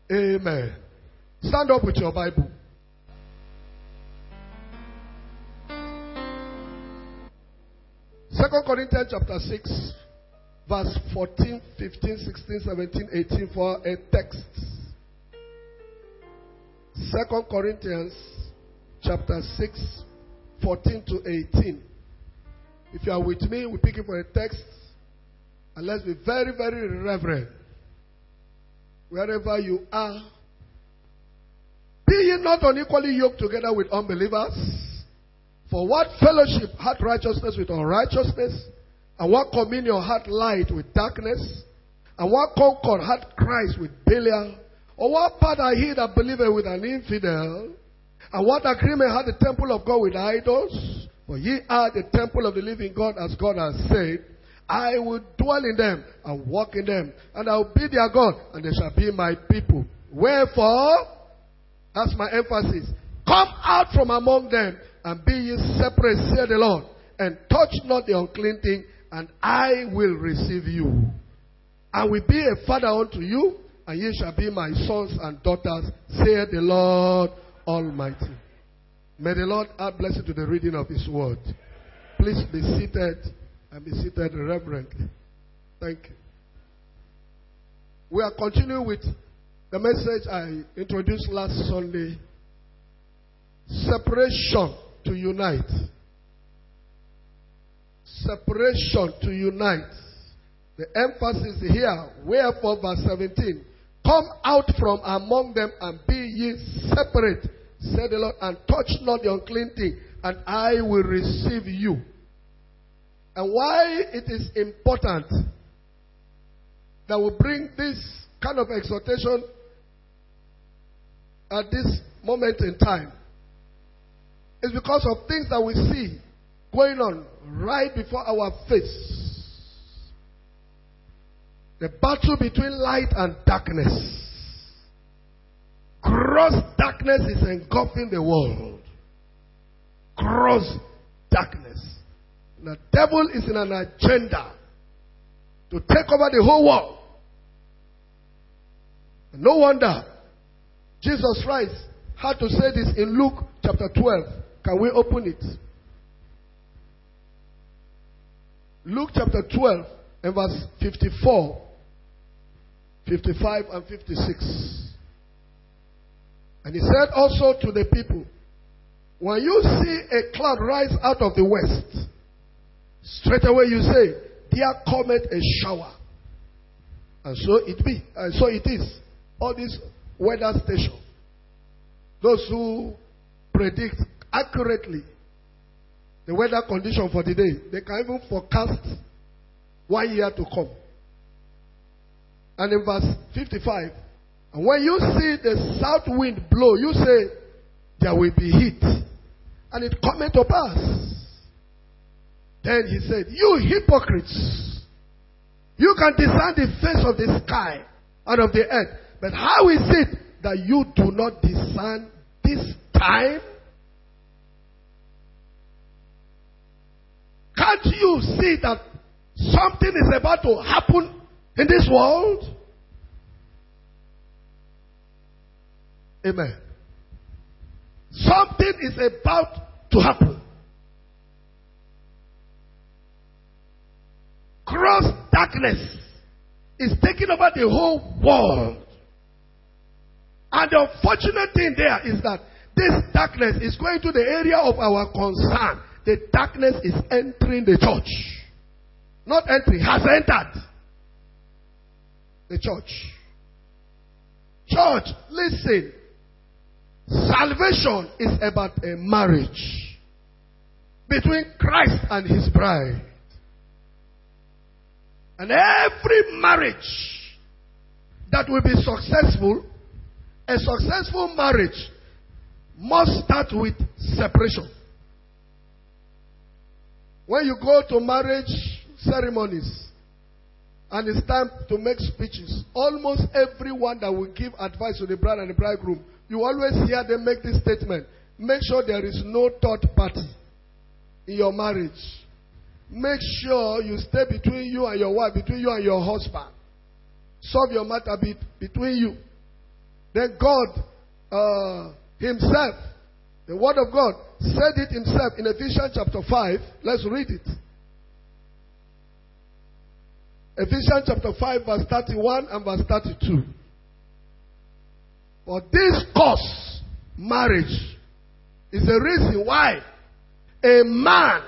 Amen. Stand up with your Bible. Second Corinthians chapter 6, verse 14, 15, 16, 17, 18 for a text. Second Corinthians chapter 6, 14 to 18. If you are with me, we're picking for a text. And let's be very, very reverent. Wherever you are. Be ye not unequally yoked together with unbelievers. For what fellowship hath righteousness with unrighteousness? And what communion hath light with darkness? And what concord hath Christ with Belial? Or what part are he that believeth with an infidel? And what agreement hath the temple of God with idols? For ye are the temple of the living God, as God has said, I will dwell in them and walk in them, and I will be their God, and they shall be my people. Wherefore, that's my emphasis, come out from among them, and be ye separate, saith the Lord, and touch not the unclean thing, and I will receive you. I will be a father unto you, and ye shall be my sons and daughters, saith the Lord Almighty. May the Lord add blessing to the reading of His word. Please be seated, and be seated reverently. Thank you. We are continuing with the message I introduced last Sunday. Separation to unite. Separation to unite. The emphasis here, wherefore, verse 17. Come out from among them and be ye separate, said the Lord, and touch not the unclean thing, and I will receive you. And why it is important that we bring this kind of exhortation at this moment in time is because of things that we see going on right before our face. The battle between light and darkness. Gross darkness is engulfing the world. Gross darkness. The devil is in an agenda to take over the whole world. And no wonder Jesus Christ had to say this in Luke chapter 12. Can we open it? Luke chapter 12 and verse 54, 55 and 56. And he said also to the people, when you see a cloud rise out of the west, straight away you say, there cometh a shower. And so it be, and so it is. All these weather stations, those who predict accurately the weather condition for the day, they can even forecast 1 year to come. And in verse 55, and when you see the south wind blow, you say, there will be heat. And it cometh to pass. Then he said, you hypocrites, you can discern the face of the sky and of the earth, but how is it that you do not discern this time? Can't you see that something is about to happen in this world? Amen. Something is about to happen. Gross darkness is taking over the whole world. And the unfortunate thing there is that this darkness is going to the area of our concern. The darkness is entering the church. Not entering, has entered the church. Church, listen. Salvation is about a marriage between Christ and His bride. And every marriage that will be successful, a successful marriage must start with separation. When you go to marriage ceremonies and it's time to make speeches, almost everyone that will give advice to the bride and the bridegroom, you always hear them make this statement. Make sure there is no third party in your marriage. Make sure you stay between you and your wife, between you and your husband. Solve your matter between you. Then God himself, the word of God, said it himself in Ephesians chapter 5. Let's read it. Ephesians chapter 5 verse 31 and verse 32. For this cause, marriage, is the reason why a man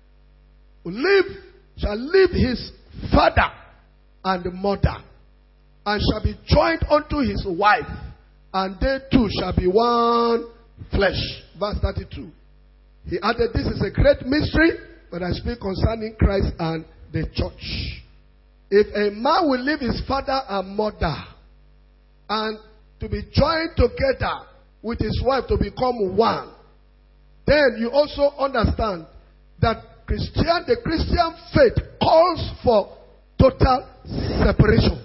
shall leave his father and mother, and shall be joined unto his wife, and they two shall be one flesh. Verse 32. He added, this is a great mystery, but I speak concerning Christ and the church. If a man will leave his father and mother, and to be joined together with his wife to become one, then you also understand that the Christian faith calls for total separation,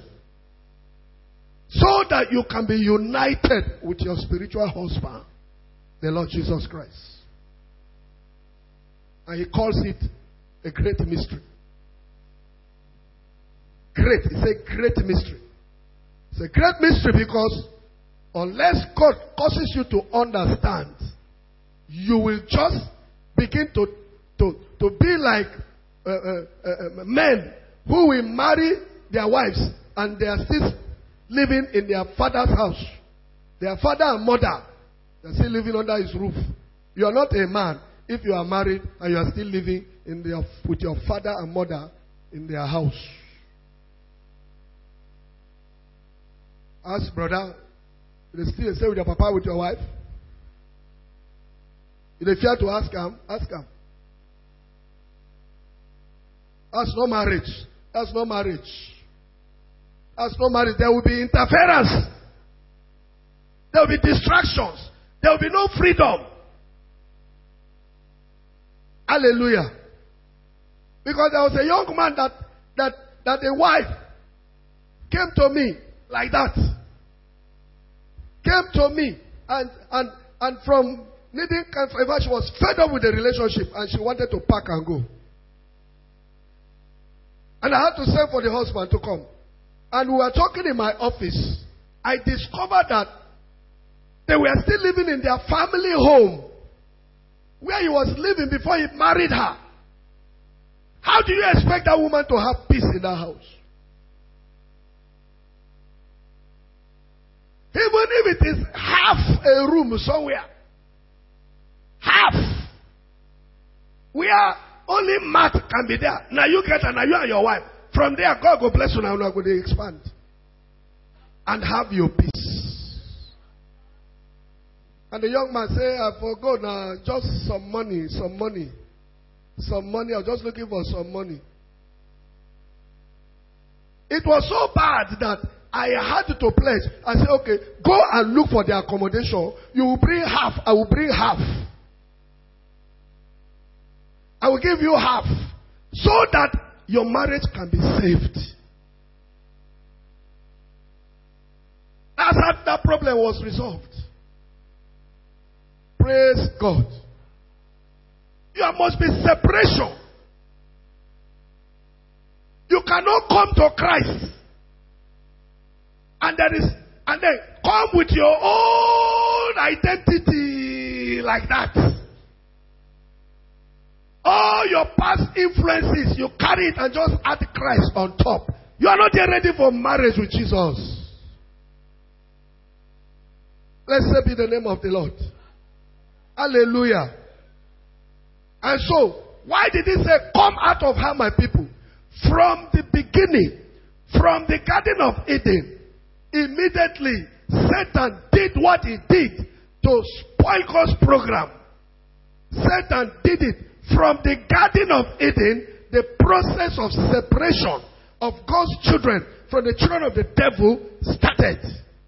so that you can be united with your spiritual husband, the Lord Jesus Christ. And he calls it a great mystery. Great. It's a great mystery. It's a great mystery because unless God causes you to understand, you will just begin to be like men who will marry their wives and they are still living in their father's house. Their father and mother, they are still living under his roof. You are not a man if you are married and you are still living with your father and mother in their house. Ask brother, you still stay with your papa, with your wife? If they fear to ask him, ask him. That's no marriage. That's no marriage. That's no marriage. There will be interference. There will be distractions. There will be no freedom. Hallelujah. Because there was a young man that a wife came to me like that. Came to me and from needing favor, she was fed up with the relationship and she wanted to pack and go. And I had to send for the husband to come. And we were talking in my office. I discovered that they were still living in their family home where he was living before he married her. How do you expect that woman to have peace in that house? Even if it is half a room somewhere. Half. Where only mat can be there. Now you get and now you and your wife. From there, God will bless you now. Now go to expand. And have your peace. And the young man say, I forgot now, just some money. I was just looking for some money. It was so bad that I had to pledge. I said, okay, go and look for the accommodation. You will bring half. I will bring half. I will give you half. So that your marriage can be saved. That's how that problem was resolved. Praise God. There must be separation. You cannot come to Christ and then come with your own identity like that. All your past influences, you carry it and just add Christ on top. You are not yet ready for marriage with Jesus. Blessed be the name of the Lord. Hallelujah. And so, why did he say, come out of her, my people? From the beginning, from the Garden of Eden, immediately Satan did what he did to spoil God's program. Satan did it. From the Garden of Eden, the process of separation of God's children from the children of the devil started.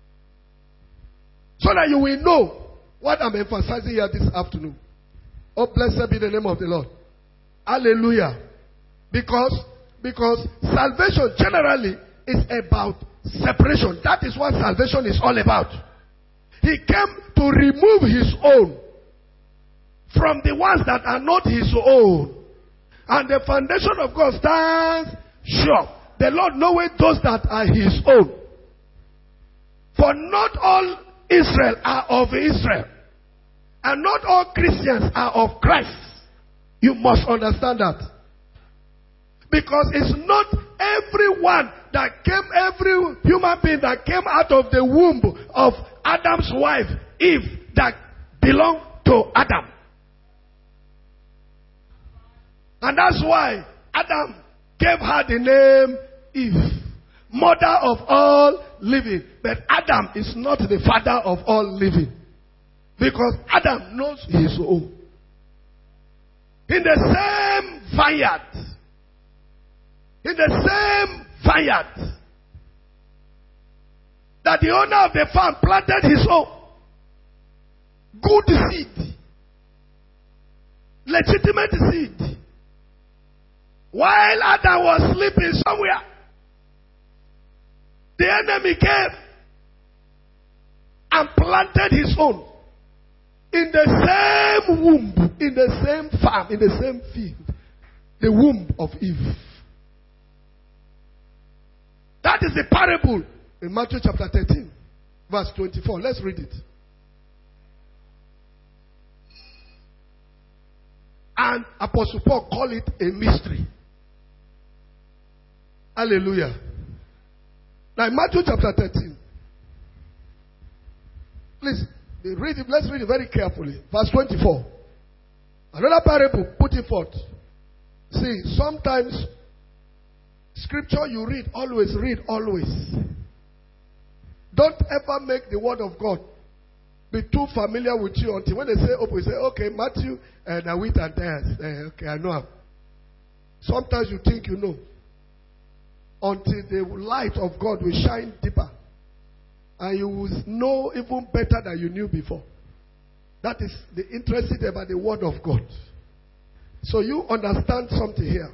So that you will know what I'm emphasizing here this afternoon. Oh, blessed be the name of the Lord. Hallelujah. Because salvation generally is about separation. That is what salvation is all about. He came to remove his own from the ones that are not his own. And the foundation of God stands sure. The Lord knoweth those that are his own. For not all Israel are of Israel. And not all Christians are of Christ. You must understand that. Because it's not everyone that came, every human being that came out of the womb of Adam's wife, Eve, that belonged to Adam. And that's why Adam gave her the name Eve, mother of all living. But Adam is not the father of all living. Because Adam knows his own. In the same vineyard. In the same vineyard. That the owner of the farm planted his own. Good seed. Legitimate seed. While Adam was sleeping somewhere, the enemy came and planted his own. In the same womb, in the same farm, in the same field. The womb of Eve. That is the parable in Matthew chapter 13, verse 24. Let's read it. And Apostle Paul called it a mystery. Hallelujah. Now in Matthew chapter 13. Please. Read it, let's read it very carefully. Verse 24. Another parable put it forth. See, sometimes scripture you read always. Don't ever make the word of God be too familiar with you until when they say, we say, okay, Matthew and wheat and tares. Okay, I know him. Sometimes you think you know. Until the light of God will shine deeper. And you will know even better than you knew before. That is the interesting about the word of God. So you understand something here.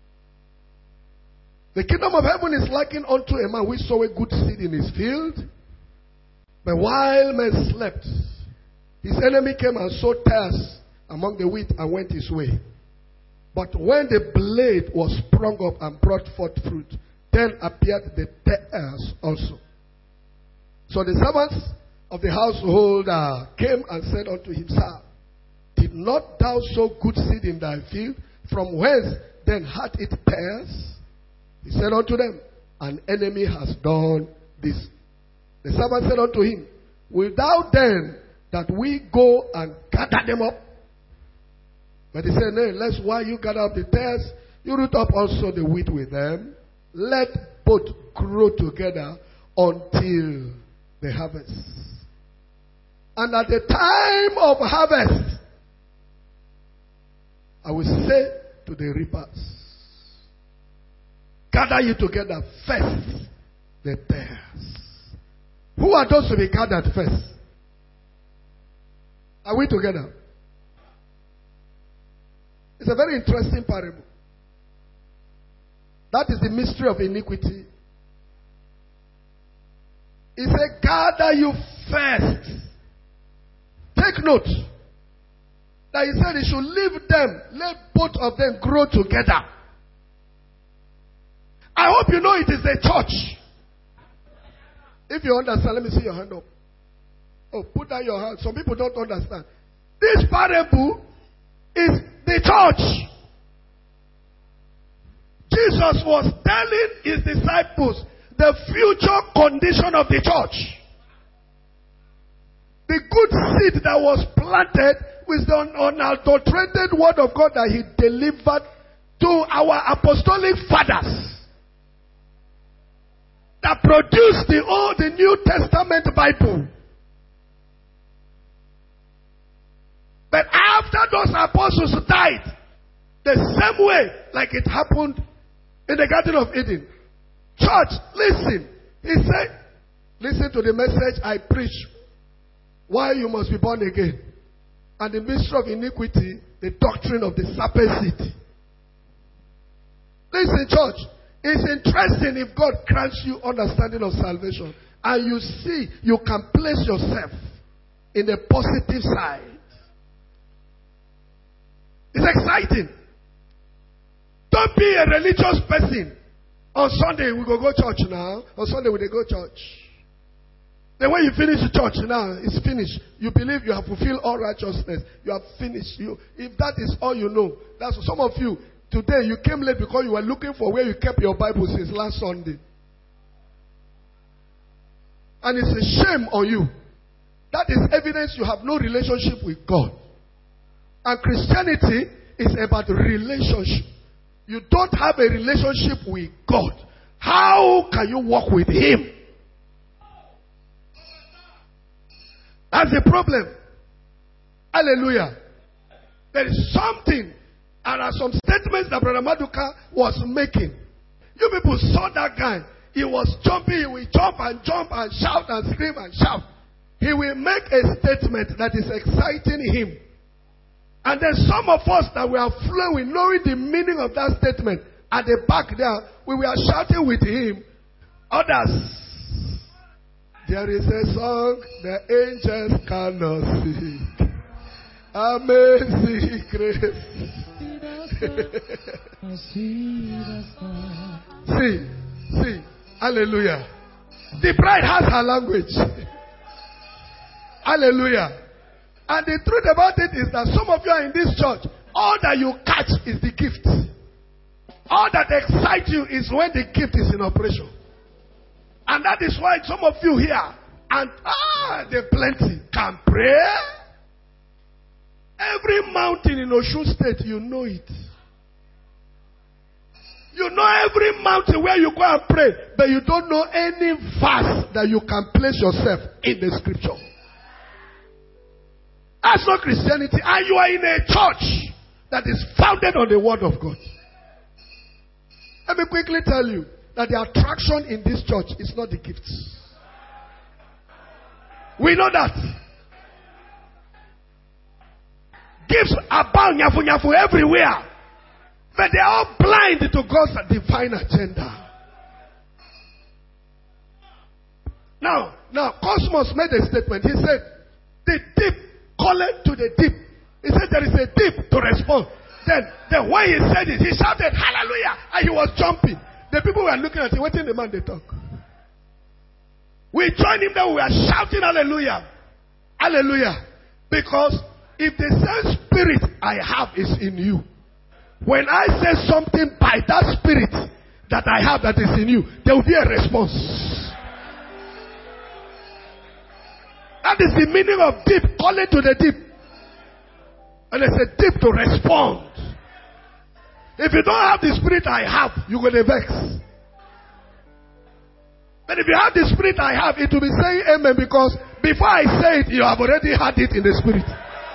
The kingdom of heaven is likened unto a man which sowed a good seed in his field. But while men slept, his enemy came and sowed tares among the wheat and went his way. But when the blade was sprung up and brought forth fruit, then appeared the tares also. So the servants of the household came and said unto him, Sir, did not thou sow good seed in thy field? From whence then hath it tares? He said unto them, An enemy has done this. The servant said unto him, Wilt thou then that we go and gather them up? But he said, Nay, lest while you gather up the tares, you root up also the wheat with them. Let both grow together until the harvest. And at the time of harvest, I will say to the reapers, gather you together first, the tares. Who are those to be gathered first? Are we together? It's a very interesting parable. That is the mystery of iniquity. He said, gather you first. Take note that he said he should leave them, let both of them grow together. I hope you know it is a church. If you understand, let me see your hand up. Oh, put down your hand. Some people don't understand. This parable is the church. Jesus was telling his disciples the future condition of the church. The good seed that was planted with the unadulterated word of God that he delivered to our apostolic fathers that produced the Old and New Testament Bible. But after those apostles died, the same way like it happened in the Garden of Eden. Church, listen. He said, listen to the message I preach. Why you must be born again. And the mystery of iniquity, the doctrine of the serpent seed. Listen, church. It's interesting if God grants you understanding of salvation. And you see, you can place yourself in the positive side. It's exciting. Don't be a religious person. On Sunday we go church now. On Sunday we go church. The way you finish the church now, it's finished. You believe you have fulfilled all righteousness. You have finished. If that is all you know, that's some of you. Today you came late because you were looking for where you kept your Bible since last Sunday. And it's a shame on you. That is evidence you have no relationship with God. And Christianity is about relationship. You don't have a relationship with God. How can you walk with Him? That's the problem. Hallelujah. There is something, and there are some statements that Brother Maduka was making. You people saw that guy. He was jumping. He will jump and shout and scream and shout. He will make a statement that is exciting him. And then some of us that were flowing, knowing the meaning of that statement, at the back there, we were shouting with him. Others, there is a song the angels cannot sing. Amazing grace. See, hallelujah. The bride has her language. Hallelujah. And the truth about it is that some of you are in this church, all that you catch is the gift. All that excites you is when the gift is in operation. And that is why some of you here, and they're plenty, can pray. Every mountain in Osun State, you know it. You know every mountain where you go and pray, but you don't know any verse that you can place yourself in the scripture. That's not Christianity. And you are in a church that is founded on the word of God. Let me quickly tell you that the attraction in this church is not the gifts. We know that. Gifts abound everywhere. But they are all blind to God's divine agenda. Now, Cosmos made a statement. He said, the deep calleth to the deep. He said there is a deep to respond. Then when he said it, he shouted hallelujah. And he was jumping. The people were looking at him, waiting the man they talk. We joined him there, we were shouting hallelujah. Hallelujah. Because if the same spirit I have is in you, when I say something by that spirit that I have that is in you, there will be a response. That is the meaning of deep, calling to the deep. And it's a deep to respond. If you don't have the spirit I have, you're going to vex. But if you have the spirit I have, it will be saying amen, because before I say it, you have already had it in the spirit.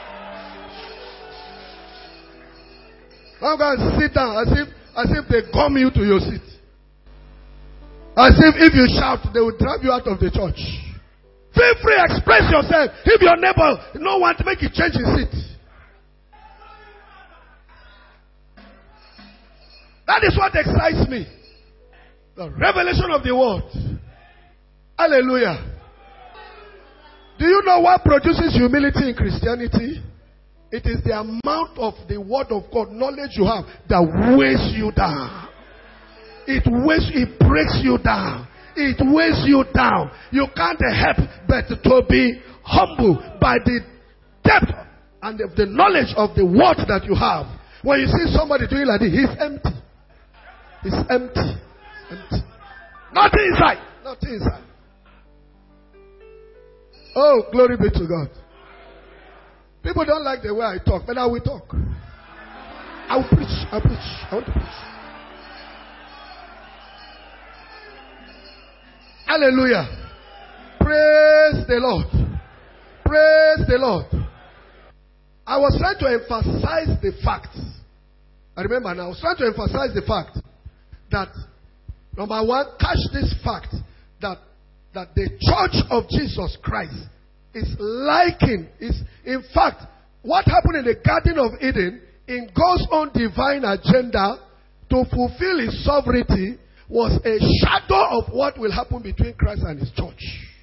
Now go and sit down as if they gum you to your seat. As if you shout, they will drive you out of the church. Feel free, express yourself. If your neighbor no one to make you change his seat. That is what excites me. The revelation of the word. Hallelujah. Do you know what produces humility in Christianity? It is the amount of the word of God, knowledge you have, that weighs you down. It breaks you down. It weighs you down. You can't help but to be humble by the depth and the knowledge of the word that you have. When you see somebody doing like this, he's empty. He's empty. Empty. Nothing inside. Nothing inside. Oh, glory be to God. People don't like the way I talk, but I will talk. I will preach. I want to preach. Hallelujah. Praise the Lord. Praise the Lord. I was trying to emphasize the fact. I remember now. I was trying to emphasize the fact that, number one, catch this fact that the church of Jesus Christ is in fact, what happened in the Garden of Eden, in God's own divine agenda to fulfill his sovereignty, was a shadow of what will happen between Christ and his church.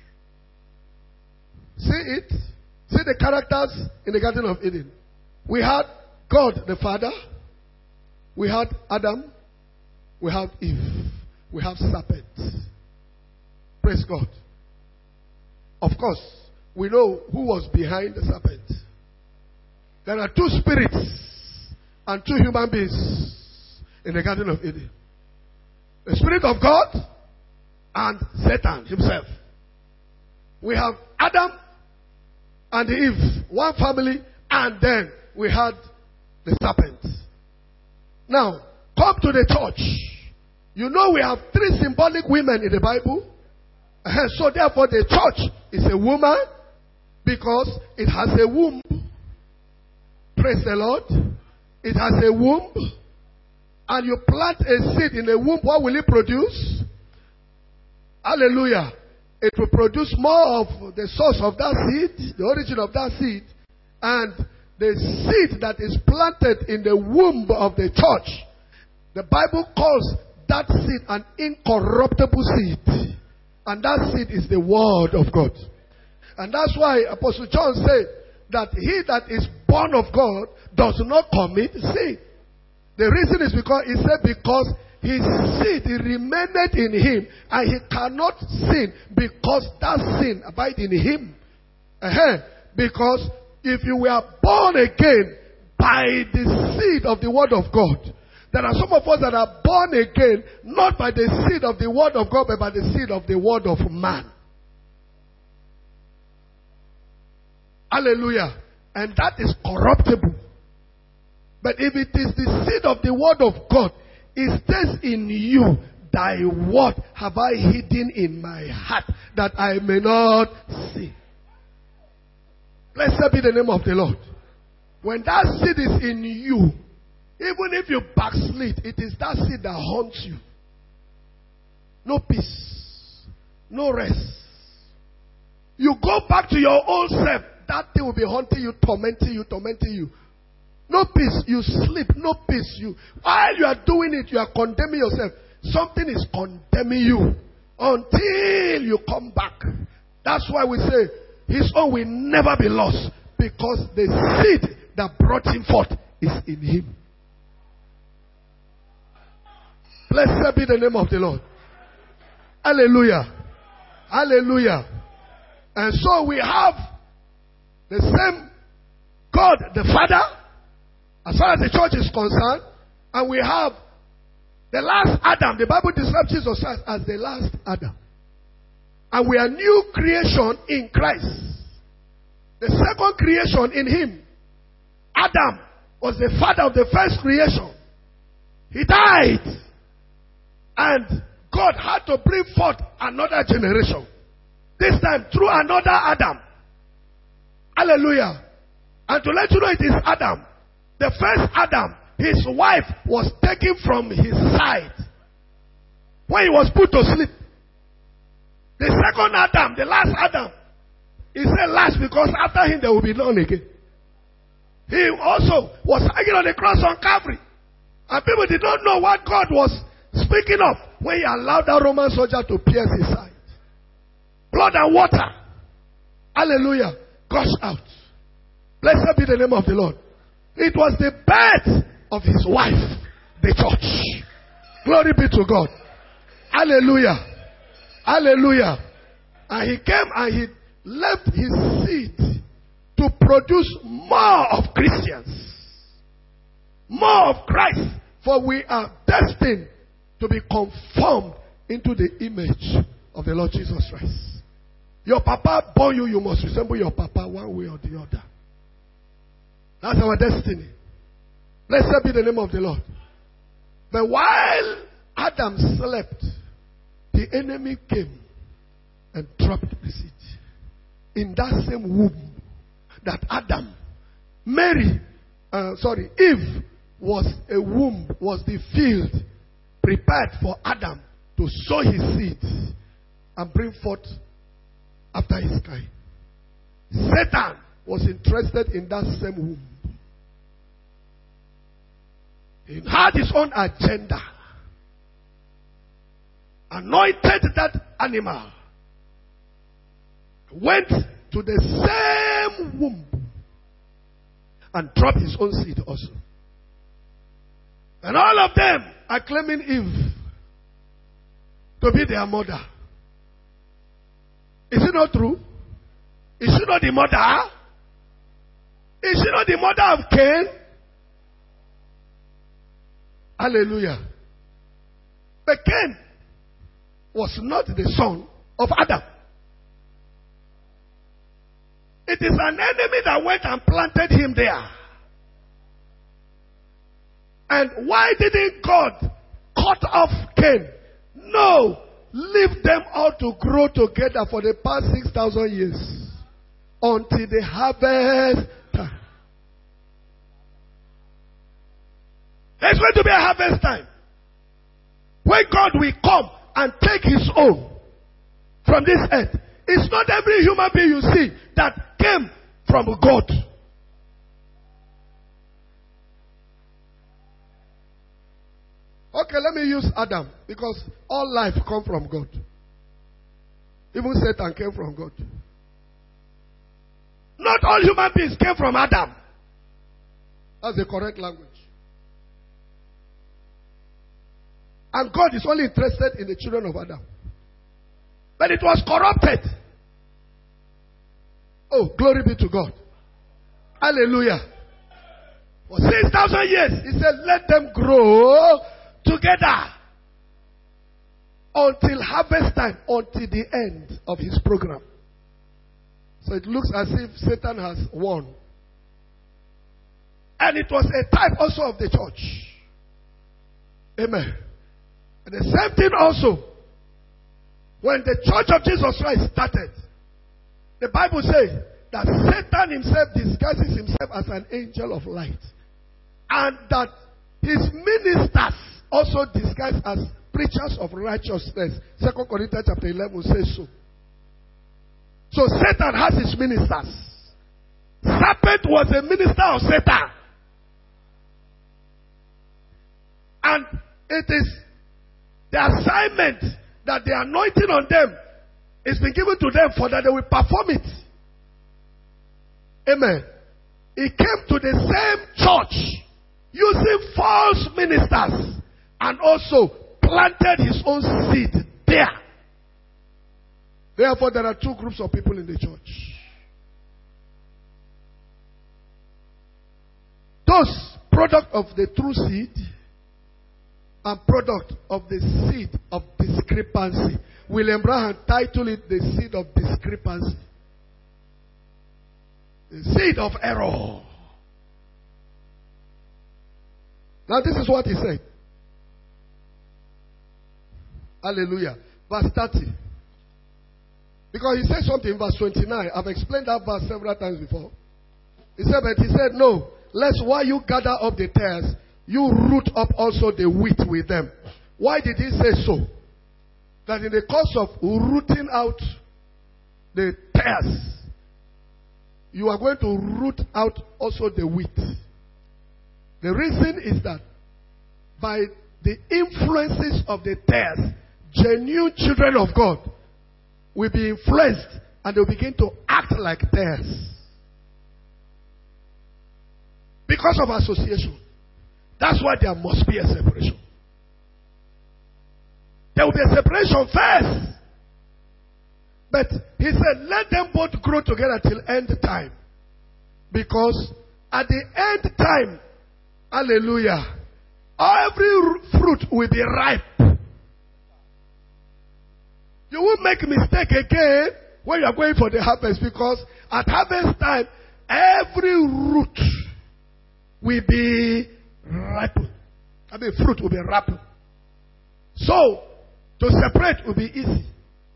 See it? See the characters in the Garden of Eden. We had God the Father. We had Adam. We have Eve. We have serpent. Praise God. of course, we know who was behind the serpent. There are two spirits and two human beings in the Garden of Eden. The Spirit of God and Satan himself. We have Adam and Eve, one family, and then we had the serpent. Now, come to the church. You know we have three symbolic women in the Bible. So therefore the church is a woman because it has a womb. Praise the Lord. It has a womb. And you plant a seed in a womb, what will it produce? Hallelujah. It will produce more of the source of that seed, the origin of that seed. And the seed that is planted in the womb of the church, the Bible calls that seed an incorruptible seed. And that seed is the word of God. And that's why Apostle John said that he that is born of God does not commit sin. The reason is because he said because his seed remained in him and he cannot sin because that sin abides in him. Because if you were born again by the seed of the word of God, there are some of us that are born again not by the seed of the word of God but by the seed of the word of man. Hallelujah. And that is corruptible. But if it is the seed of the word of God, it stays in you. Thy word have I hidden in my heart that I may not sin. Blessed be the name of the Lord. When that seed is in you, even if you backslid, it is that seed that haunts you. No peace. No rest. You go back to your old self, that thing will be haunting you, tormenting you. No peace. You sleep. No peace. While you are doing it, you are condemning yourself. Something is condemning you until you come back. That's why we say his own will never be lost because the seed that brought him forth is in him. Blessed be the name of the Lord. Hallelujah. Hallelujah. And so we have the same God the Father, as far as the church is concerned, and we have the last Adam. The Bible describes Jesus as the last Adam. And we are new creation in Christ. The second creation in him. Adam was the father of the first creation. He died. And God had to bring forth another generation. This time through another Adam. Hallelujah. And to let you know it is Adam. The first Adam, his wife was taken from his side when he was put to sleep. The second Adam, the last Adam, he said last because after him there will be none again. He also was hanging on the cross on Calvary. And people did not know what God was speaking of when he allowed that Roman soldier to pierce his side. Blood and water. Hallelujah. Gushed out. Blessed be the name of the Lord. It was the birth of his wife, the church. Glory be to God. Hallelujah. Hallelujah. And he came and he left his seed to produce more of Christians. More of Christ. For we are destined to be conformed into the image of the Lord Jesus Christ. Your papa born you, you must resemble your papa one way or the other. That's our destiny. Blessed be the name of the Lord. But while Adam slept, the enemy came and dropped the seed in that same womb that Eve was a womb, was the field prepared for Adam to sow his seed and bring forth after his kind. Satan was interested in that same womb. He had his own agenda. Anointed that animal. Went to the same womb and dropped his own seed also. And all of them are claiming Eve to be their mother. Is it not true? Is she not the mother? Is she not the mother of Cain? Hallelujah. But Cain was not the son of Adam. It is an enemy that went and planted him there. And why didn't God cut off Cain? No. Leave them all to grow together for the past 6,000 years. Until the harvest time. There's going to be a harvest time. When God will come and take his own from this earth. It's not every human being you see that came from God. Okay, let me use Adam, because all life comes from God. Even Satan came from God. Not all human beings came from Adam. That's the correct language. And God is only interested in the children of Adam. But it was corrupted. Oh, glory be to God. Hallelujah. For 6,000 years, he said, let them grow together until harvest time, until the end of his program. So it looks as if Satan has won. And it was a type also of the church. Amen. And the same thing also, when the church of Jesus Christ started, the Bible says that Satan himself disguises himself as an angel of light. And that his ministers also disguised as preachers of righteousness. 2 Corinthians chapter 11 says so. So Satan has his ministers. Serpent was a minister of Satan. And it is the assignment that the anointing on them is been given to them for that they will perform it. Amen. He came to the same church using false ministers and also planted his own seed there. Therefore, there are two groups of people in the church. Those product of the true seed and product of the seed of discrepancy. William Branham titled it the seed of discrepancy. The seed of error. Now this is what he said. Hallelujah. Verse 30. Because he said something in verse 29. I've explained that verse several times before. He said, no, lest while you gather up the tares, you root up also the wheat with them. Why did he say so? That in the course of rooting out the tares, you are going to root out also the wheat. The reason is that by the influences of the tares, genuine children of God will be influenced and they'll begin to act like tares. Because of association. That's why there must be a separation. There will be a separation first. But he said, let them both grow together till end time. Because at the end time, hallelujah, every fruit will be ripe. You won't make a mistake again when you are going for the harvest, because at harvest time, every root will be ripe. Fruit will be ripe. So, to separate will be easy.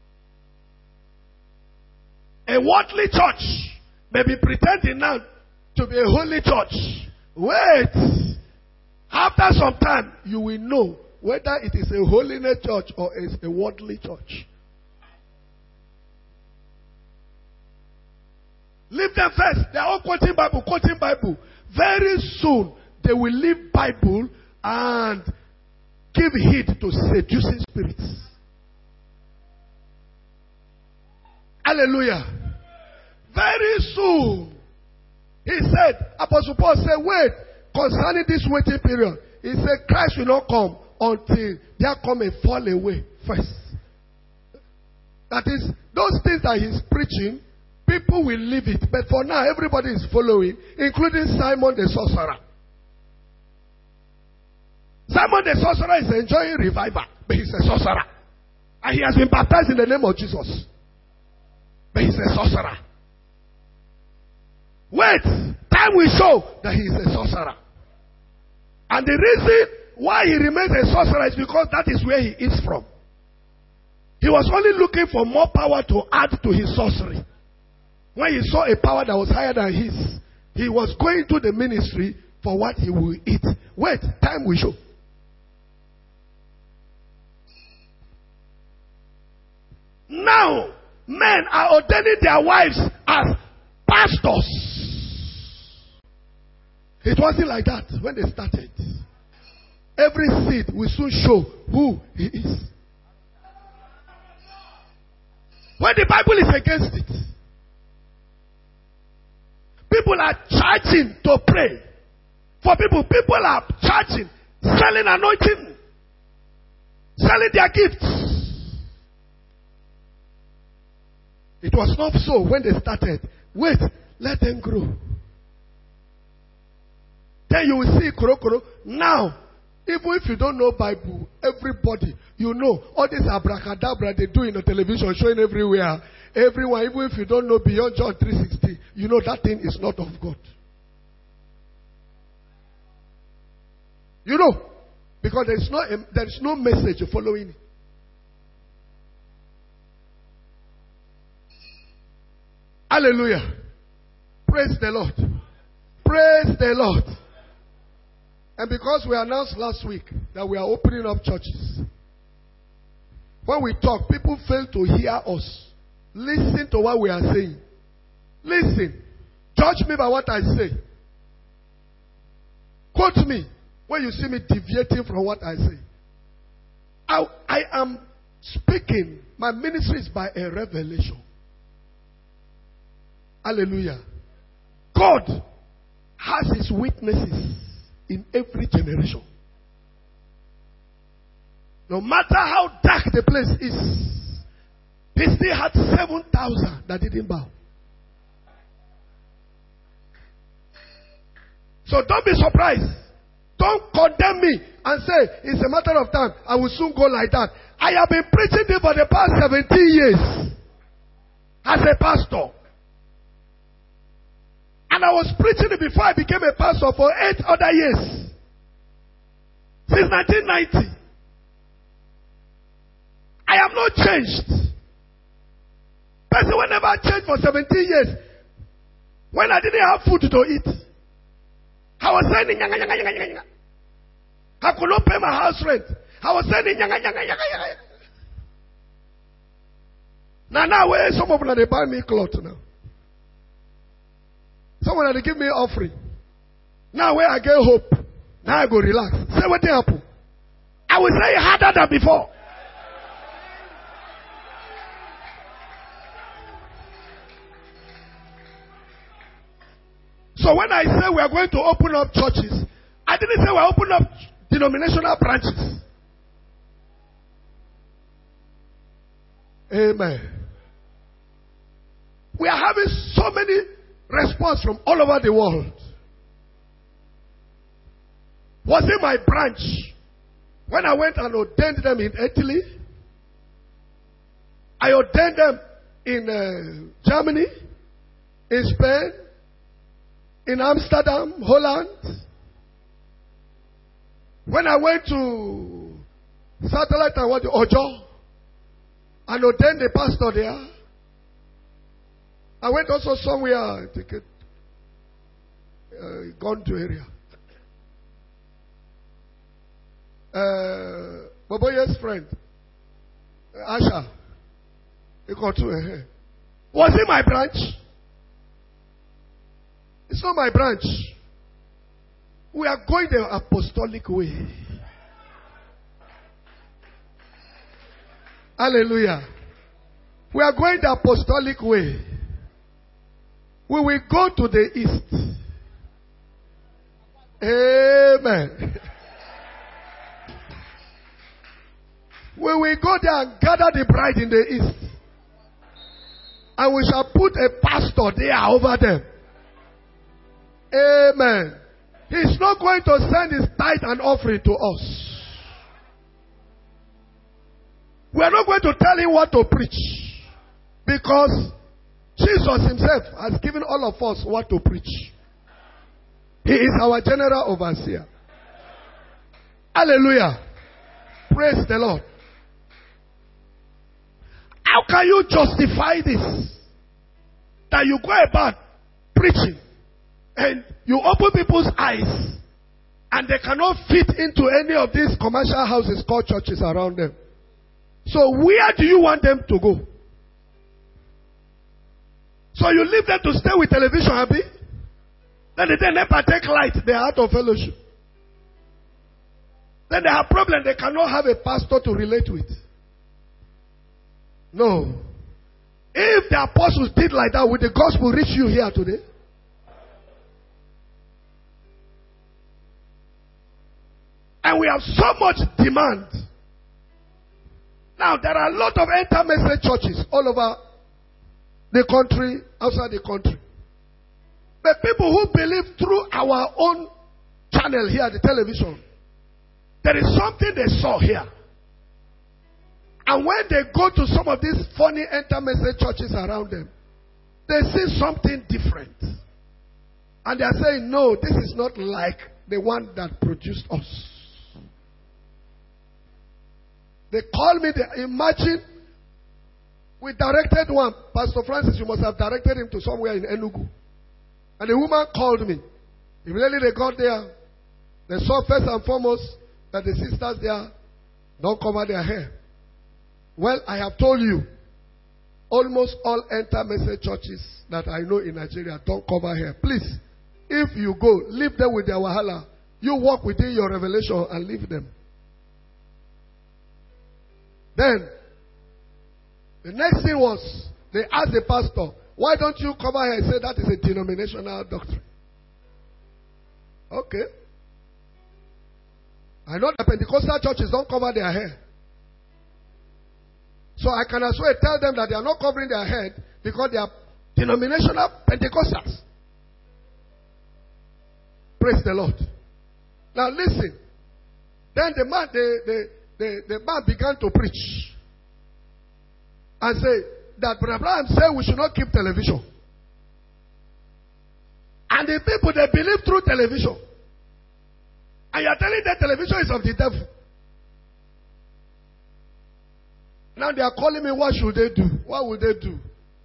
A worldly church may be pretending now to be a holy church. Wait. After some time, you will know whether it is a holiness church or is a worldly church. Leave them first. They are all quoting Bible. Very soon, they will leave Bible and give heed to seducing spirits. Hallelujah. Very soon. He said, Apostle Paul said, wait, concerning this waiting period, he said, Christ will not come until there come a fall away first. That is, those things that he's preaching, people will leave it. But for now, everybody is following, including Simon the sorcerer. Simon the sorcerer is enjoying revival, but he's a sorcerer. And he has been baptized in the name of Jesus. But he's a sorcerer. Wait, time will show that he is a sorcerer. And the reason why he remains a sorcerer is because that is where he is from. He was only looking for more power to add to his sorcery. When he saw a power that was higher than his, he was going to the ministry for what he will eat. Wait, time will show. Now, men are ordaining their wives as pastors. It wasn't like that when they started. Every seed will soon show who he is. When the Bible is against it, people are charging to pray. For people are charging, selling anointing, selling their gifts. It was not so when they started. Wait, let them grow. Then you will see koro. Now, even if you don't know Bible, everybody, you know, all this abracadabra they do in the television, showing everywhere. Everyone, even if you don't know beyond John 3:16, you know that thing is not of God. You know, because there is no message following it. Hallelujah. Praise the Lord. Praise the Lord. And because we announced last week that we are opening up churches, when we talk, people fail to hear us. Listen to what we are saying. Listen. Judge me by what I say. Quote me when you see me deviating from what I say. I am speaking. My ministry is by a revelation. Hallelujah. God has his witnesses in every generation. No matter how dark the place is, he still had 7,000 that didn't bow. So don't be surprised. Don't condemn me and say, it's a matter of time. I will soon go like that. I have been preaching this for the past 17 years as a pastor. And I was preaching it before I became a pastor for 8 other years. Since 1990. I have not changed. Person whenever I changed for 17 years, when I didn't have food to eat, I was saying, I could not pay my house rent. I was saying, now where some of them they buy me clothes now. Someone had to give me offering. Now where I get hope. Now I go relax. Say what happened. I will say harder than before. So when I say we are going to open up churches, I didn't say we are opening up denominational branches. Amen. We are having so many response from all over the world. Was it my branch when I went and ordained them in Italy? I ordained them in Germany, in Spain, in Amsterdam, Holland. When I went to Satellite and went to Ojo and ordained the pastor there. I went also somewhere, gone to area. Boboye's friend, Asha, he got to her. Was it my branch? It's not my branch. We are going the apostolic way. Hallelujah. We are going the apostolic way. We will go to the east. Amen. We will go there and gather the bride in the east. And we shall put a pastor there over them. Amen. He's not going to send his tithe and offering to us. We are not going to tell him what to preach. Because Jesus himself has given all of us what to preach. He is our general overseer. Hallelujah. Praise the Lord. How can you justify this? That you go about preaching and you open people's eyes and they cannot fit into any of these commercial houses called churches around them. So where do you want them to go? So you leave them to stay with television, Abby? Then they never take light. They are out of fellowship. Then they have problems. They cannot have a pastor to relate with. No. If the apostles did like that, would the gospel reach you here today? And we have so much demand. Now, there are a lot of enter-message churches all over the country, outside the country. But people who believe through our own channel here, the television, there is something they saw here. And when they go to some of these funny enter-message churches around them, they see something different. And they are saying, no, this is not like the one that produced us. They call me, imagine, we directed one. Pastor Francis, you must have directed him to somewhere in Enugu. And the woman called me. Immediately they got there. They saw first and foremost that the sisters there don't cover their hair. Well, I have told you, almost all enter-message churches that I know in Nigeria don't cover hair. Please, if you go, leave them with their wahala. You walk within your revelation and leave them. Then, the next thing was, they asked the pastor, why don't you cover hair? He said, that is a denominational doctrine. Okay. I know the Pentecostal churches don't cover their hair. So I can as well tell them that they are not covering their head because they are denominational Pentecostals. Praise the Lord. Now listen. Then the man began to preach and say that Brother Abraham said we should not keep television. And the people, they believe through television. And you are telling them television is of the devil. Now they are calling me, what should they do? What will they do?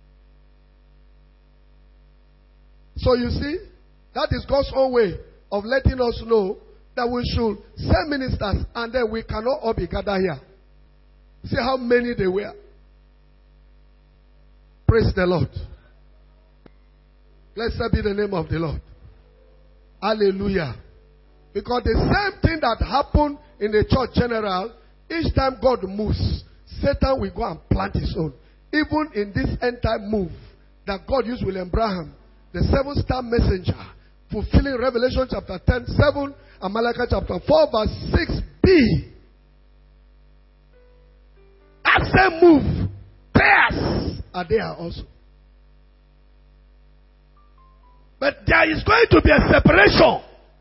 So you see, that is God's own way of letting us know that we should send ministers and then we cannot all be gathered here. See how many they were. Praise the Lord. Blessed be the name of the Lord. Hallelujah. Because the same thing that happened in the church general, each time God moves, Satan will go and plant his own. Even in this end time move that God used William Branham, the 7-star messenger, fulfilling Revelation chapter 10, 7, and Malachi chapter 4, verse 6b. That same move, pairs are there also. But there is going to be a separation.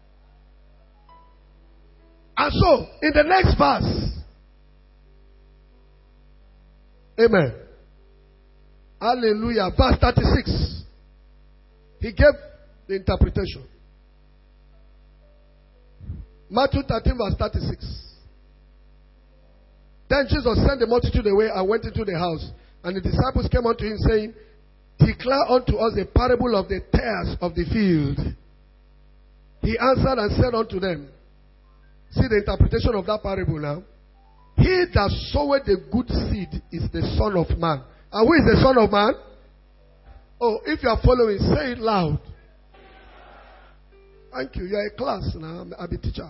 And so, in the next verse, amen. Hallelujah. Verse 36. He gave the interpretation. Matthew 13 verse 36. Then Jesus sent the multitude away and went into the house. And the disciples came unto him saying, declare unto us a parable of the tares of the field. He answered and said unto them, see the interpretation of that parable now. He that soweth the good seed is the Son of Man. And who is the Son of Man? Oh, if you are following, say it loud. Thank you. You are a class now. I'm a teacher.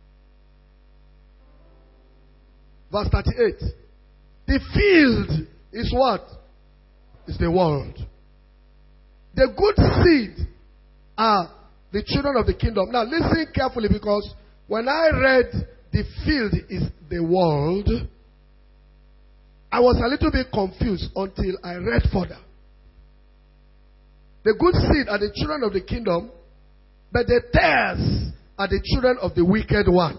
Verse 38. The field is what? Is the world. The good seed are the children of the kingdom. Now listen carefully, because when I read the field is the world, I was a little bit confused until I read further. The good seed are the children of the kingdom, but the tares are the children of the wicked one.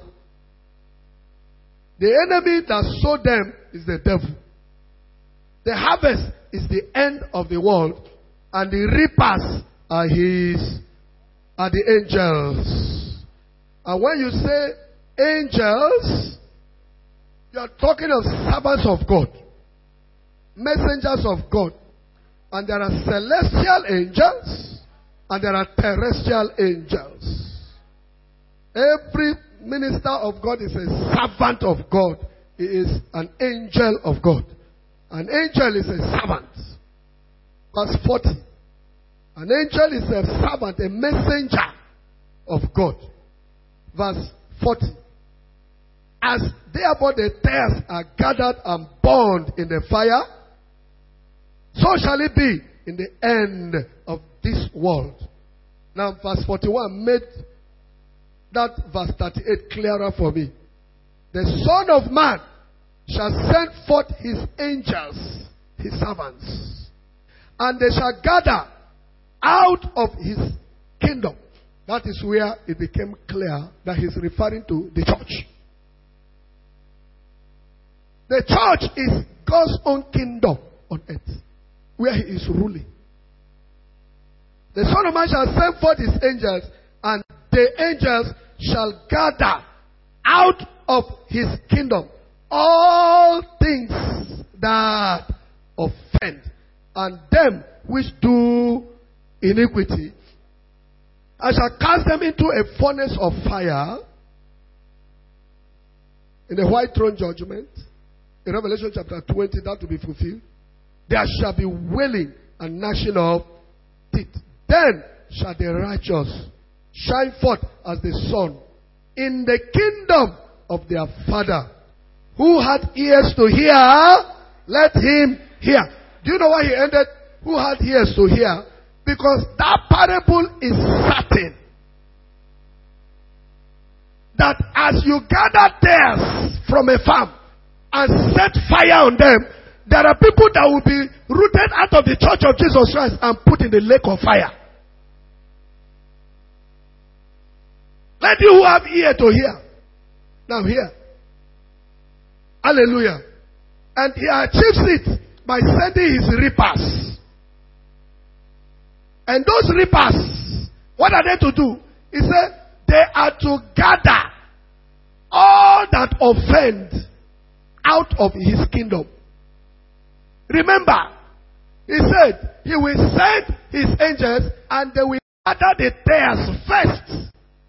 The enemy that sowed them is the devil. The harvest is the end of the world, and the reapers are the angels. And when you say angels, you are talking of servants of God, messengers of God. And there are celestial angels, and there are terrestrial angels. Every minister of God is a servant of God. He is an angel of God. An angel is a servant. Verse 40. An angel is a servant, a messenger of God. Verse 40. As therefore the tares are gathered and burned in the fire, so shall it be in the end of this world. Now verse 41 made that verse 38 clearer for me. The Son of Man shall send forth his angels, his servants, and they shall gather out of his kingdom. That is where it became clear that he's referring to the church. The church is God's own kingdom on earth, where he is ruling. The Son of Man shall send forth his angels, and the angels shall gather out of his kingdom all things that offend, and them which do iniquity, and shall cast them into a furnace of fire in the white throne judgment. In Revelation chapter 20, that will be fulfilled. There shall be wailing and gnashing of teeth. Then shall the righteous shine forth as the sun in the kingdom of their Father. Who had ears to hear, let him hear. Do you know why he ended? Who had ears to hear? Because that parable is certain. That as you gather tares from a farm and set fire on them, there are people that will be rooted out of the church of Jesus Christ and put in the lake of fire. Let you who have ear to hear. Now hear. Hallelujah. And he achieves it by sending his reapers. And those reapers, what are they to do? He said, they are to gather all that offend out of his kingdom. Remember, he said he will send his angels and they will gather the tares first.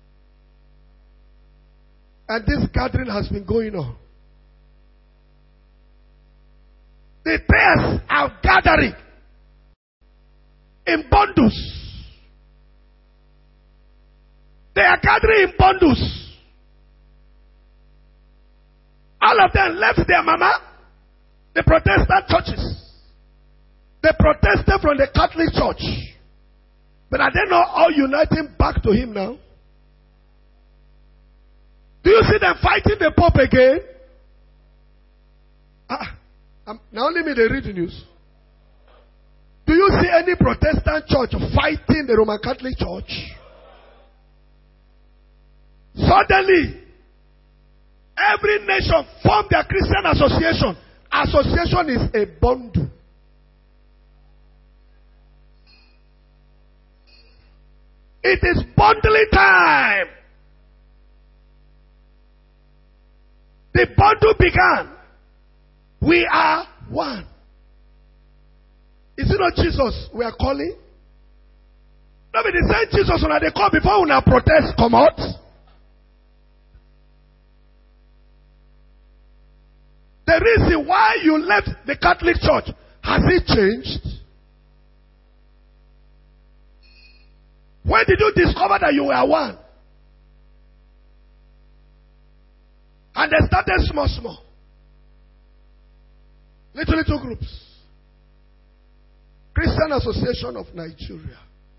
And this gathering has been going on. The tares are gathering in bundles. They are gathering in bundles. All of them left their mama, the Protestant churches. They protested from the Catholic Church. But are they not all uniting back to him now? Do you see them fighting the Pope again? Now let me read the news. Do you see any Protestant church fighting the Roman Catholic Church? Suddenly, every nation formed their Christian association. Association is a bundle. It is bundling time. The bundle began. We are one. Is it not Jesus we are calling? No, but the same Jesus when they call before when our protest come out. The reason why you left the Catholic Church, has it changed? When did you discover that you were one? And they started small. Little groups. Christian Association of Nigeria.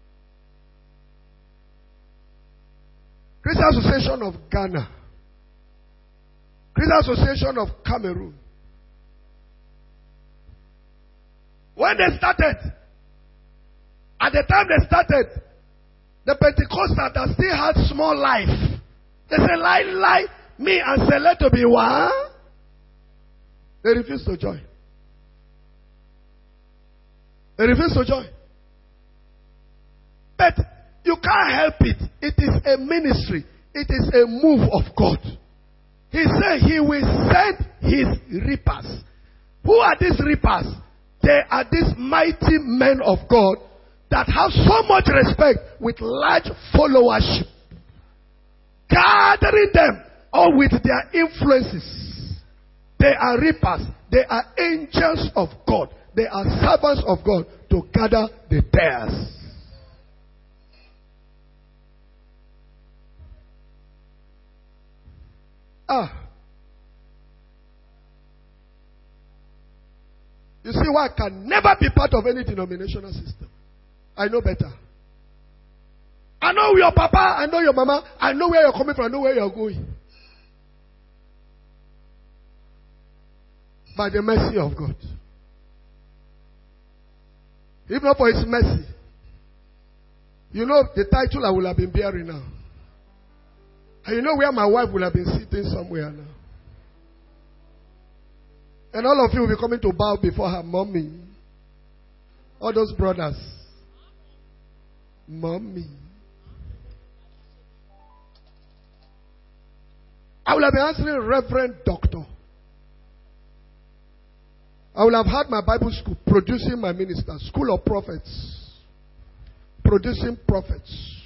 Christian Association of Ghana. Christian Association of Cameroon. When they started, At the time they started, the Pentecostals that still had small life, they said, lie, me and Sele to be one. They refused to join. They refused to join. But you can't help it. It is a ministry. It is a move of God. He said he will send his reapers. Who are these reapers? They are these mighty men of God that have so much respect with large followership. Gathering them or with their influences. They are reapers. They are angels of God. They are servants of God to gather the tares. You see why I can never be part of any denominational system. I know better. I know your papa, I know your mama, I know where you're coming from, I know where you're going. By the mercy of God. If not for his mercy, you know the title I will have been bearing now. And you know where my wife will have been sitting somewhere now. And all of you will be coming to bow before her, mommy. All those brothers. Mommy. I will have been answering Reverend Doctor. I will have had my Bible school producing my ministers, school of prophets, producing prophets.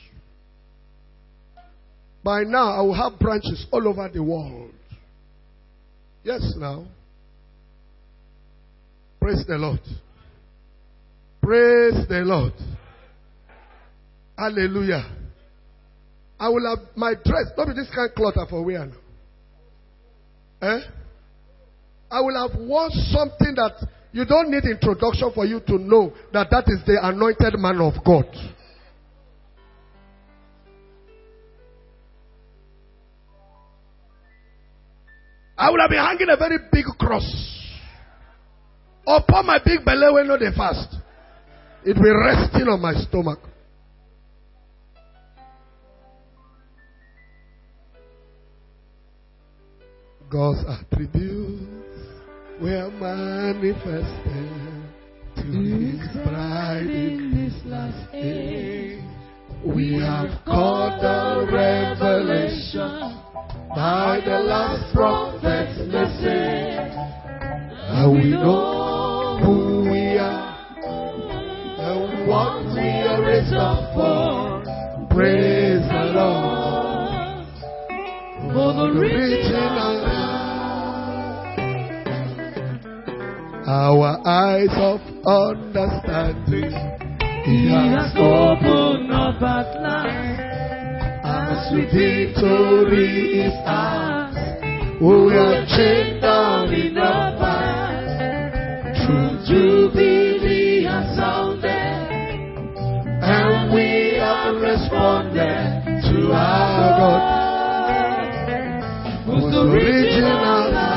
By now, I will have branches all over the world. Yes, now. Praise the Lord. Praise the Lord. Hallelujah. I will have my dress. Don't be this kind of cloth for wear now. I will have worn something that you don't need introduction for you to know that that is the anointed man of God. I will have been hanging a very big cross upon my big belly when not the fast. It will be resting on my stomach. God's attributes were manifested to his bride in this last age. We have caught the revelation by the last prophet's message. And we know who we are and what we are raised up for. Praise the Lord for the original. Our eyes of understanding He has opened up at last. As victory is ours, we are chained down in the past. True jubilee has sounded, and we have responded to our God, who's original.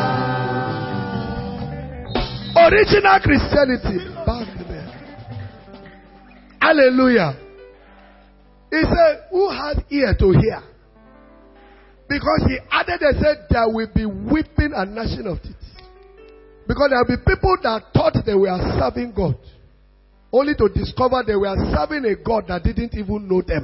Original Christianity back there. Hallelujah. He said, who had ear to hear? Because he added and said, there will be weeping and gnashing of teeth. Because there will be people that thought they were serving God, only to discover they were serving a God that didn't even know them.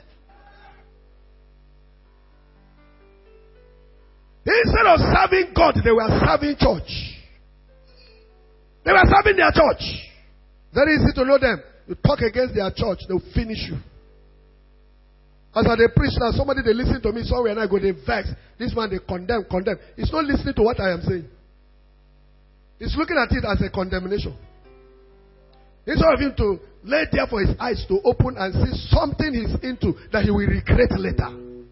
Instead of serving God, they were serving church. They were serving their church. Very easy to know them. You talk against their church, they'll finish you. As I preach now, somebody they listen to me somewhere and I go, they vex. This man they condemn. He's not listening to what I am saying. He's looking at it as a condemnation. Instead of him to lay there for his eyes to open and see something he's into that he will regret later.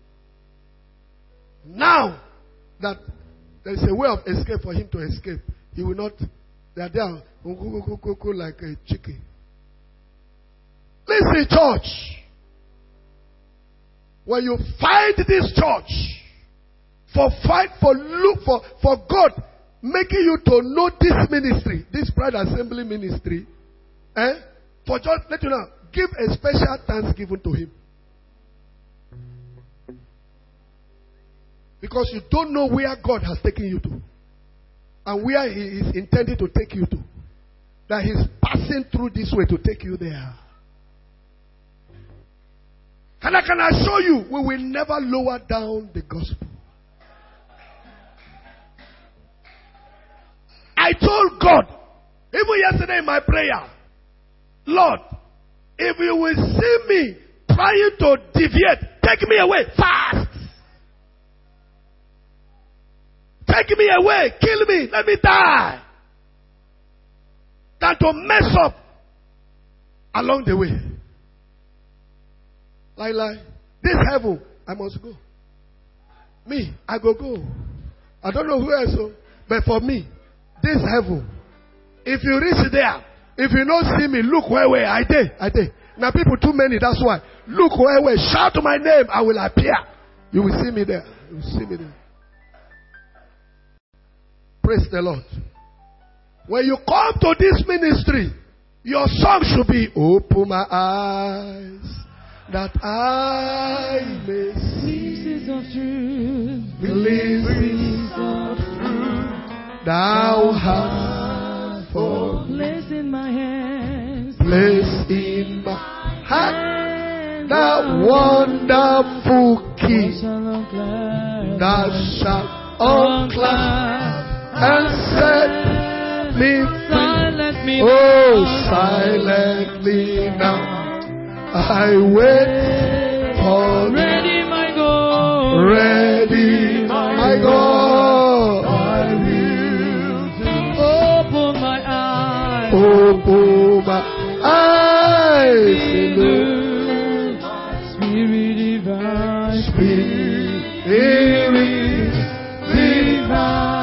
Now that there is a way of escape for him to escape, he will not. They are there like a chicken. Listen, church. When you find this church, for God making you to know this ministry, this bride assembly ministry, for just let you know, give a special thanksgiving to him. Because you don't know where God has taken you to. And where he is intending to take you to. That he's passing through this way to take you there. Can I show you? We will never lower down the gospel. I told God, even yesterday in my prayer, Lord, if you will see me trying to deviate, take me away fast. Take me away, kill me, let me die. Than to mess up along the way. Like, this heaven, I must go. Me, I go. I don't know who else, but for me, this heaven, if you reach there, if you don't see me, look where I did. Now people too many, that's why. Look where, shout my name, I will appear. You will see me there. You will see me there. Praise the Lord. When you come to this ministry, your song should be, open my eyes, that I may see glimpses of truth, glimpses of truth. Thou hast placed in my hands, placed in my hand, that wonderful key, thou shalt unclasp and set me free. Oh, silently now I wait for ready my God, ready my God. I will open my eyes, open my eyes, Spirit divine, Spirit divine.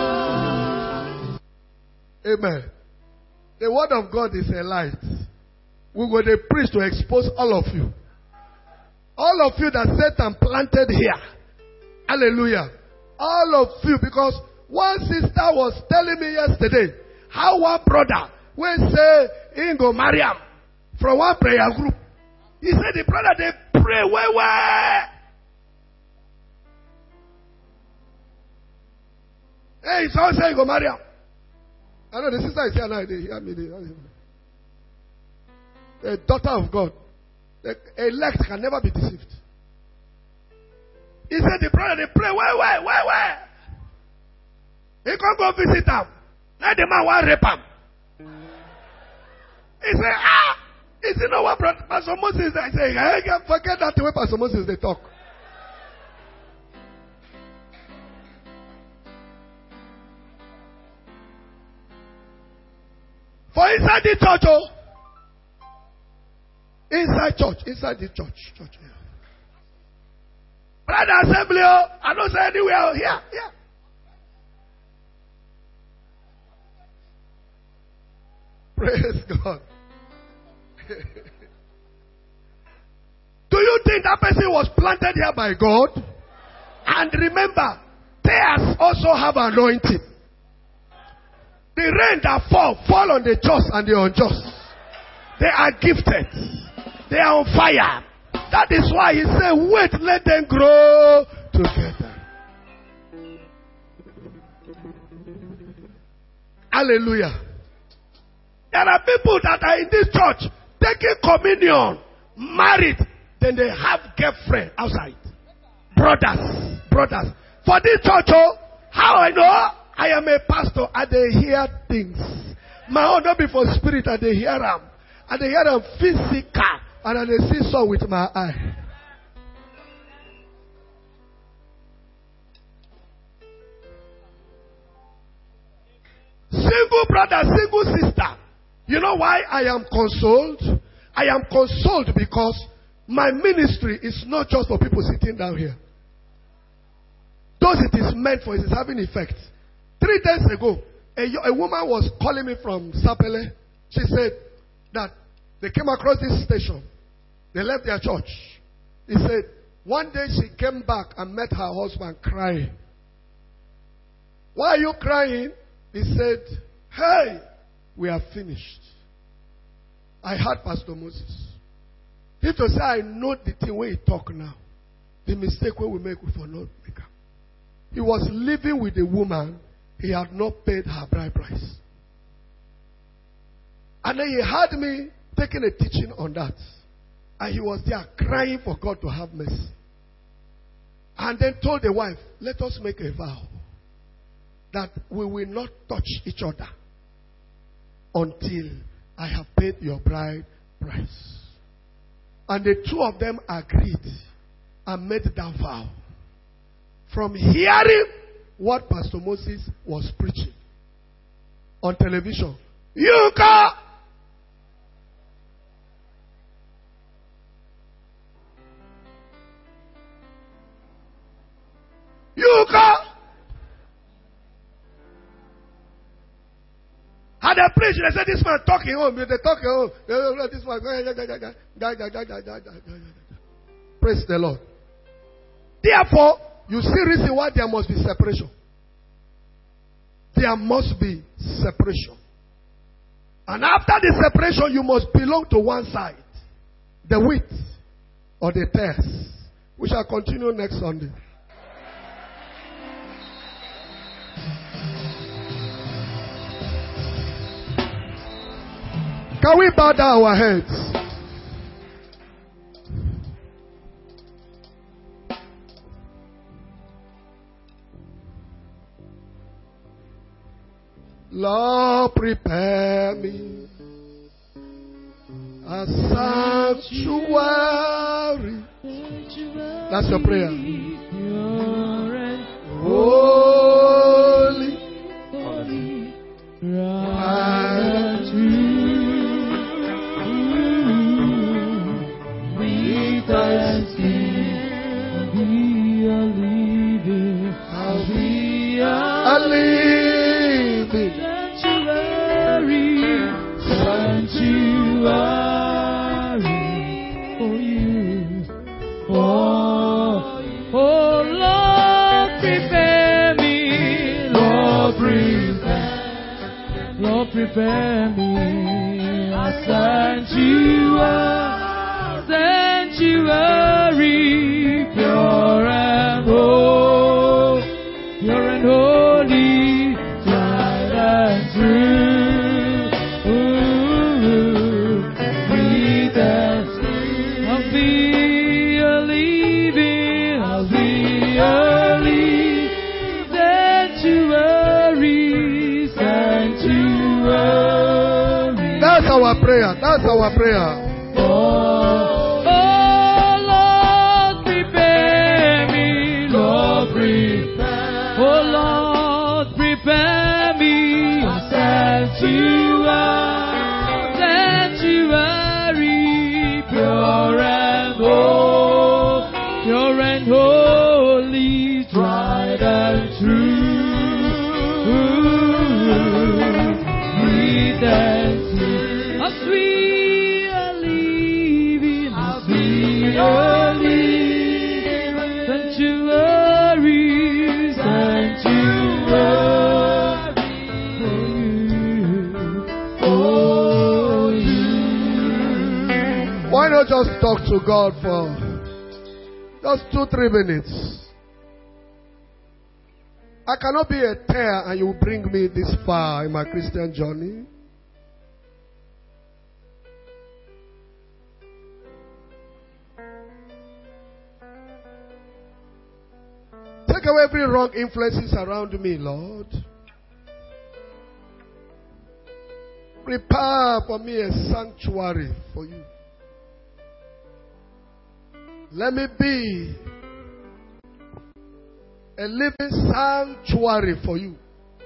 Amen. The word of God is a light. We were the priest to expose all of you. All of you that Satan planted here. Hallelujah. All of you. Because one sister was telling me yesterday how one brother will say, Ingo Mariam, from one prayer group. He said the brother, they pray where? Hey, someone say Ingo Mariam. I know the sister is here now. They hear me. The daughter of God. The elect can never be deceived. He said the brother, they pray, where? He can't go visit them. Now the man want rape him. He said, is it not what Pastor Moses I say, hey, forget that the way Pastor Moses they talk. For inside the church, inside the church. Yeah. Brother assembly, I don't say anywhere here. Praise God. Do you think that person was planted here by God? And remember, tares also have anointing. The rain that fall on the just and the unjust. They are gifted. They are on fire. That is why he said, wait, let them grow together. Hallelujah. There are people that are in this church taking communion, married, then they have girlfriend outside. Brothers. For this church, how I know? I am a pastor and they hear things. My own not be for spirit and they hear them. And they hear them physical. And they see so with my eye. Single brother, single sister. You know why I am consoled? I am consoled because my ministry is not just for people sitting down here. Those it is meant for, it is having effect. 3 days ago, a woman was calling me from Sapele. She said that they came across this station. They left their church. He said, one day she came back and met her husband crying. Why are you crying? He said, hey, we are finished. I heard Pastor Moses. If to say I know the thing where he talk now, the mistake where we make we for not make am. He was living with a woman, he had not paid her bride price. And then he had me taking a teaching on that. And he was there crying for God to have mercy. And then told the wife, let us make a vow that we will not touch each other until I have paid your bride price. And the two of them agreed and made that vow. From hearing what Pastor Moses was preaching on television, you go! You go! And they preach, they say, this man talking home. They talking home. This man, praise the Lord. Therefore, you see reason why there must be separation. There must be separation. And after the separation, you must belong to one side. The wheat or the tares. We shall continue next Sunday. Can we bow down our heads? Lord, prepare me a sanctuary. That's your prayer. Holy, right a living sanctuary for you. Oh Lord, prepare me, Lord, prepare me a sanctuary, pure and holy, tried and true. I'll be a living sanctuary. That's our prayer. That's our prayer. Oh Lord, prepare me, Lord, prepare. Oh Lord, prepare me a sanctuary, pure and holy, tried and true. A sweet living sanctuary. Why not just talk to God for just 2-3 minutes? I cannot be a tear and you bring me this far in my Christian journey. Take away every wrong influences around me, Lord. Prepare for me a sanctuary for you. Let me be a living sanctuary for you.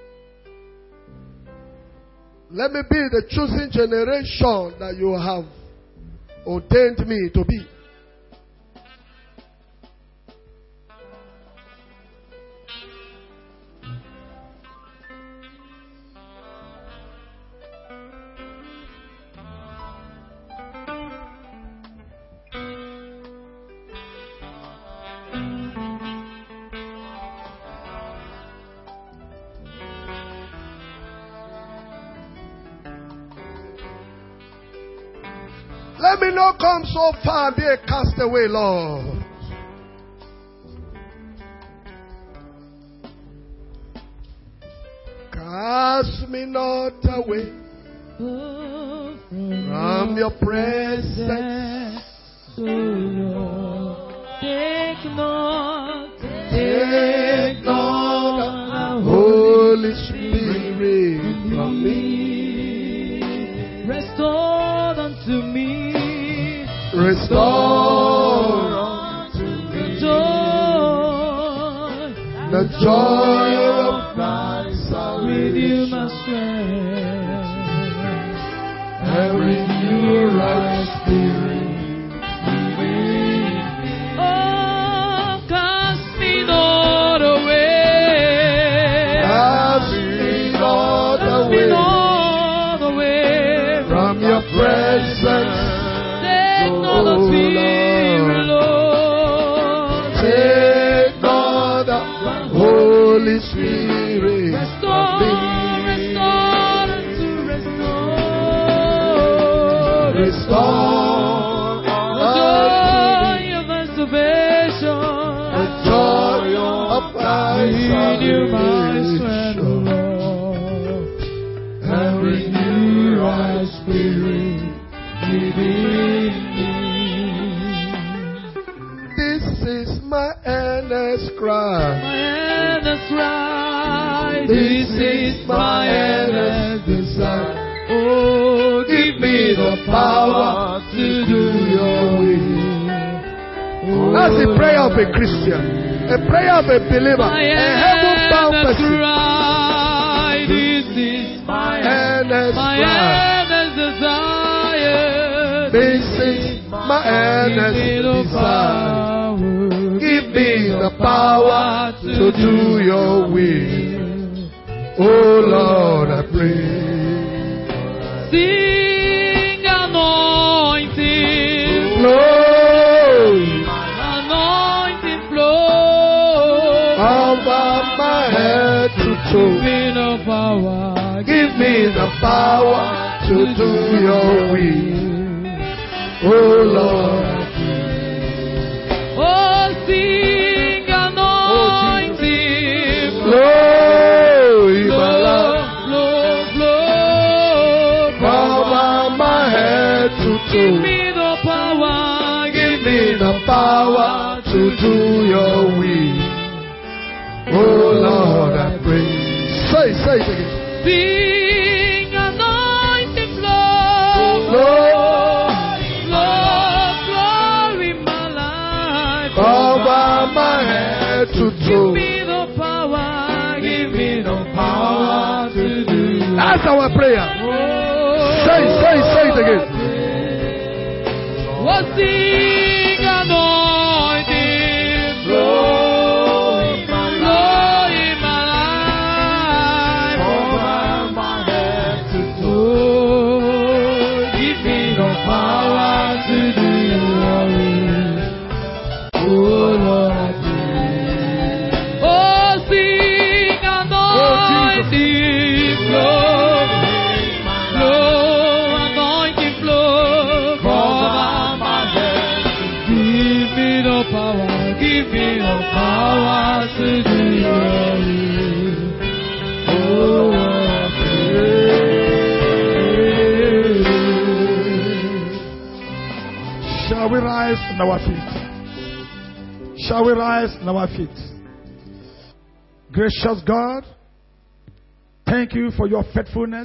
Let me be the chosen generation that you have ordained me to be. Let me not come so far and be a castaway, Lord. Cast me not away from your presence. Take not Holy Spirit from me. Restore unto me. Restore unto me the joy of thy Renew salvation. my strength. And renew right spirit. Oh, cast me not away. Cast me not Cast me away not away from your presence. Take not the Spirit, Lord. Take not the Holy Spirit. Restore unto restore. Restore The joy of thy salvation. the joy of thy Renew my strength, salvation. Lord. And renew thy spirit within me. This is my earnest cry. My earnest cry. This is my earnest desire. Oh, Give me the power to do your will. That's the prayer of a Christian, a prayer of a believer, my a heaven-bound earnest person. cry. This is my Earnest cry. earnest desire. This is my earnest desire. Give me the power to do your will. Oh Lord, I pray. Sing anointing, Glory anointing flow. over my head to toe. Give me the power. Give me the power to do your will. Oh Lord, I pray. Oh, sing anointing Glory, my flow, life flow, flow. over my head to Give toe. me the power. Give me the power to do your will. Oh Lord, I pray. Say it again. Sing anointing flow, Glory flow in my life. over my head to Give toe. me the power. Give me the power to do. That's our prayer. Oh, Say it again. oh, sing anointing flow in my life. Oh, give me the power to do your will. Oh, Lord, I pray. Oh, sing anointing flow, anointing flow, cover my head. Give me the power to do your will. Oh, Lord, I pray. Shall we rise on our feet? Shall we rise on our feet? Gracious God, thank you for your faithfulness.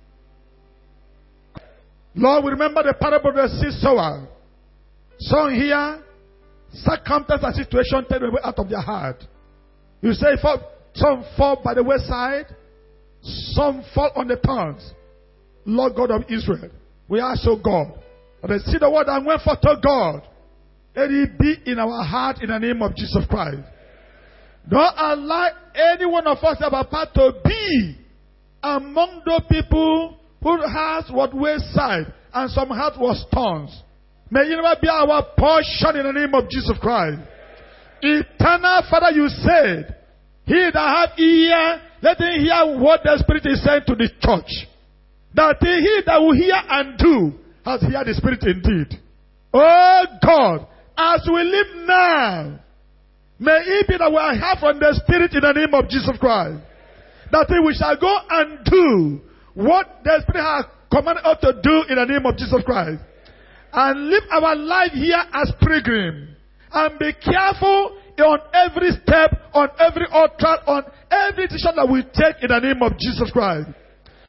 Lord, we remember the parable of the seed sower. Some here, circumstance and situation take away out of their heart. You say some fall by the wayside, some fall on the thorns. Lord God of Israel, we ask, oh God, that the seed of word that went forth to God, let it be in our heart in the name of Jesus Christ. Don't allow any one of us about part to be among those people who has what wayside and some heart was thorns. May it never be our portion in the name of Jesus Christ. Eternal Father, you said, he that hath ear, let him hear what the Spirit is saying to the church. That he that will hear and do has heard the Spirit indeed. Oh God, as we live now, may it be that we are heard from the Spirit in the name of Jesus Christ. That we shall go and do what the Spirit has commanded us to do in the name of Jesus Christ. And live our life here as pilgrim. And be careful on every step, on every altar, on every decision that we take in the name of Jesus Christ.